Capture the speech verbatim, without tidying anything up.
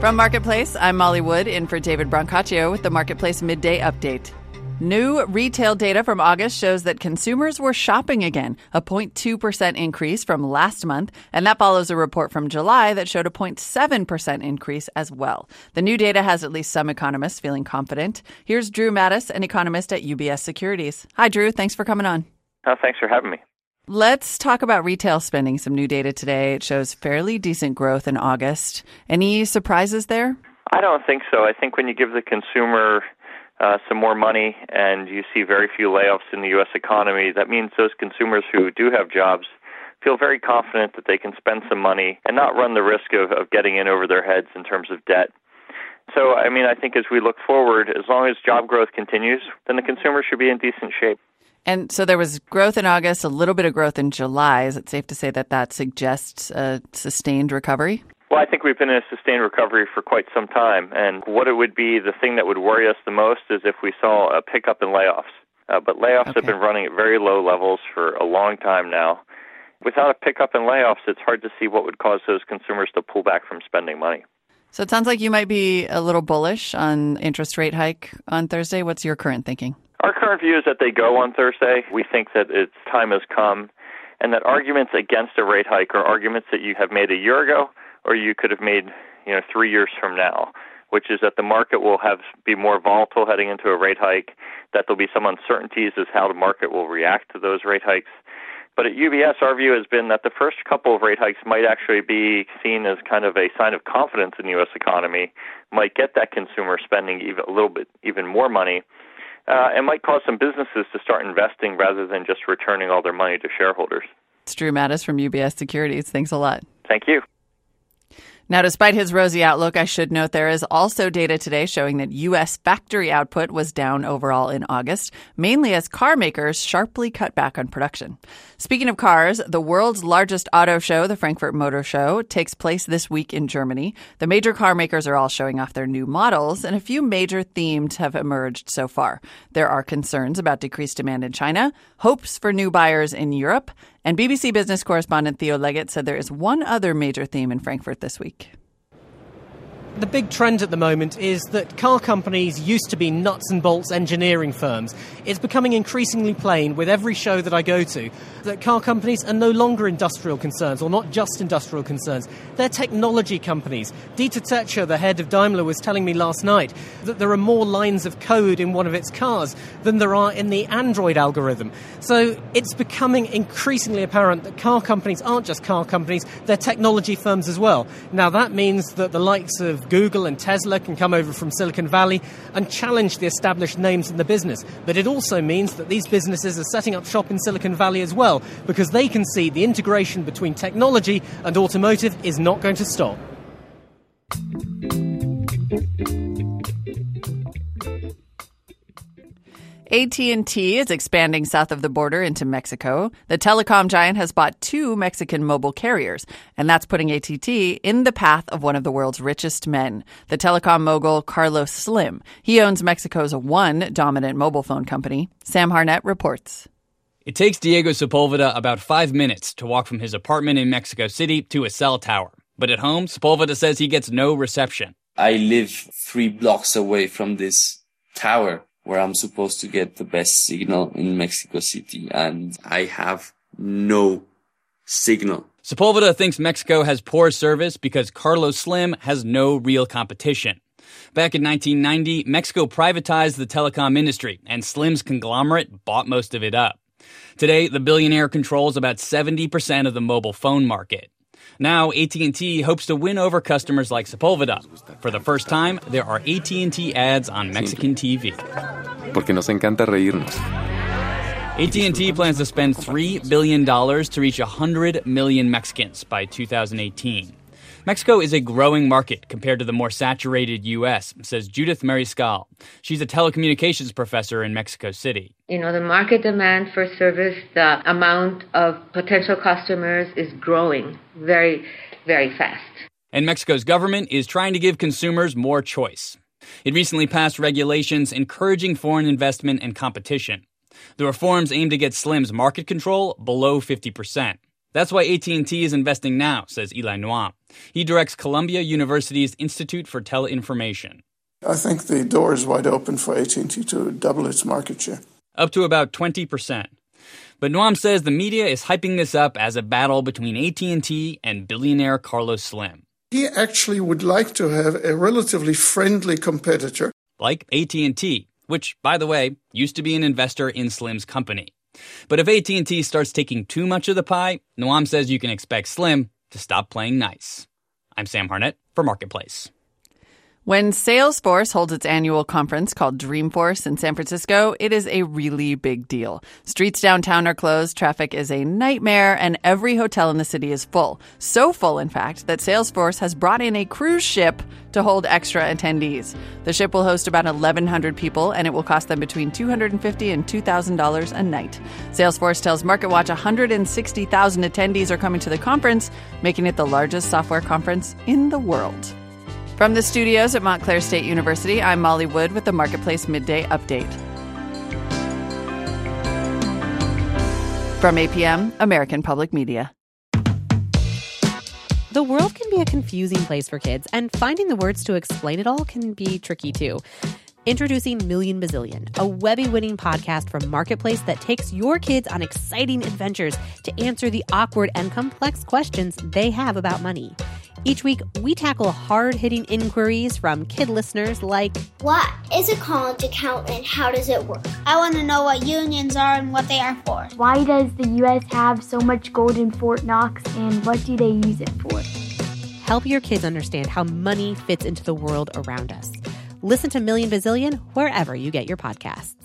From Marketplace, I'm Molly Wood in for David Brancaccio with the Marketplace Midday Update. New retail data from August shows that consumers were shopping again, a zero point two percent increase from last month, and that follows a report from July that showed a zero point seven percent increase as well. The new data has at least some economists feeling confident. Here's Drew Mattis, an economist at U B S Securities. Hi, Drew. Thanks for coming on. Oh, thanks for having me. Let's talk about retail spending. Some new data today. It shows fairly decent growth in August. Any surprises there? I don't think so. I think when you give the consumer uh, some more money and you see very few layoffs in the U S economy, that means those consumers who do have jobs feel very confident that they can spend some money and not run the risk of, of getting in over their heads in terms of debt. So, I mean, I think as we look forward, as long as job growth continues, then the consumer should be in decent shape. And so there was growth in August, a little bit of growth in July. Is it safe to say that that suggests a sustained recovery? Well, I think we've been in a sustained recovery for quite some time. And what it would be, the thing that would worry us the most is if we saw a pickup in layoffs. Uh, but layoffs okay. have been running at very low levels for a long time now. Without a pickup in layoffs, it's hard to see what would cause those consumers to pull back from spending money. So it sounds like you might be a little bullish on interest rate hike on Thursday. What's your current thinking? Our current view is that they go on Thursday. We think that its time has come, and that arguments against a rate hike are arguments that you have made a year ago, or you could have made, you know, three years from now, which is that the market will have be more volatile heading into a rate hike, that there'll be some uncertainties as how the market will react to those rate hikes. But at U B S, our view has been that the first couple of rate hikes might actually be seen as kind of a sign of confidence in the U S economy, might get that consumer spending even a little bit, even more money, uh, and might cause some businesses to start investing rather than just returning all their money to shareholders. It's Drew Mattis from U B S Securities. Thanks a lot. Thank you. Now, despite his rosy outlook, I should note there is also data today showing that U S factory output was down overall in August, mainly as car makers sharply cut back on production. Speaking of cars, the world's largest auto show, the Frankfurt Motor Show, takes place this week in Germany. The major car makers are all showing off their new models, and a few major themes have emerged so far. There are concerns about decreased demand in China, hopes for new buyers in Europe, and B B C Business correspondent Theo Leggett said there is one other major theme in Frankfurt this week. The big trend at the moment is that car companies used to be nuts and bolts engineering firms. It's becoming increasingly plain with every show that I go to that car companies are no longer industrial concerns, or not just industrial concerns. They're technology companies. Dieter Zetscher, the head of Daimler, was telling me last night that there are more lines of code in one of its cars than there are in the Android algorithm. So it's becoming increasingly apparent that car companies aren't just car companies, they're technology firms as well. Now that means that the likes of Google and Tesla can come over from Silicon Valley and challenge the established names in the business. But it also means that these businesses are setting up shop in Silicon Valley as well, because they can see the integration between technology and automotive is not going to stop. A T and T is expanding south of the border into Mexico. The telecom giant has bought two Mexican mobile carriers, and that's putting A T and T in the path of one of the world's richest men, the telecom mogul Carlos Slim. He owns Mexico's one dominant mobile phone company. Sam Harnett reports. It takes Diego Sepulveda about five minutes to walk from his apartment in Mexico City to a cell tower. But at home, Sepulveda says he gets no reception. I live three blocks away from this tower, where I'm supposed to get the best signal in Mexico City, and I have no signal. Sepulveda thinks Mexico has poor service because Carlos Slim has no real competition. Back in nineteen ninety, Mexico privatized the telecom industry, and Slim's conglomerate bought most of it up. Today, the billionaire controls about seventy percent of the mobile phone market. Now, A T and T hopes to win over customers like Sepulveda. For the first time, there are A T and T ads on Mexican T V. Porque nos encanta reírnos. A T and T plans to spend three billion dollars to reach one hundred million Mexicans by two thousand eighteen. Mexico is a growing market compared to the more saturated U S, says Judith Mariscal. She's a telecommunications professor in Mexico City. You know, the market demand for service, the amount of potential customers is growing very, very fast. And Mexico's government is trying to give consumers more choice. It recently passed regulations encouraging foreign investment and competition. The reforms aim to get Slim's market control below fifty percent. That's why A T and T is investing now, says Eli Noam. He directs Columbia University's Institute for Teleinformation. I think the door is wide open for A T and T to double its market share. Up to about twenty percent. But Noam says the media is hyping this up as a battle between A T and T and billionaire Carlos Slim. He actually would like to have a relatively friendly competitor. Like A T and T, which, by the way, used to be an investor in Slim's company. But if A T and T starts taking too much of the pie, Noam says you can expect Slim to stop playing nice. I'm Sam Harnett for Marketplace. When Salesforce holds its annual conference called Dreamforce in San Francisco, it is a really big deal. Streets downtown are closed, traffic is a nightmare, and every hotel in the city is full. So full, in fact, that Salesforce has brought in a cruise ship to hold extra attendees. The ship will host about eleven hundred people, and it will cost them between two hundred fifty dollars and two thousand dollars a night. Salesforce tells MarketWatch one hundred sixty thousand attendees are coming to the conference, making it the largest software conference in the world. From the studios at Montclair State University, I'm Molly Wood with the Marketplace Midday Update. From A P M, American Public Media. The world can be a confusing place for kids, and finding the words to explain it all can be tricky too. Introducing Million Bazillion, a Webby-winning podcast from Marketplace that takes your kids on exciting adventures to answer the awkward and complex questions they have about money. Each week, we tackle hard-hitting inquiries from kid listeners like, what is a college account and how does it work? I want to know what unions are and what they are for. Why does the U S have so much gold in Fort Knox and what do they use it for? Help your kids understand how money fits into the world around us. Listen to Million Bazillion wherever you get your podcasts.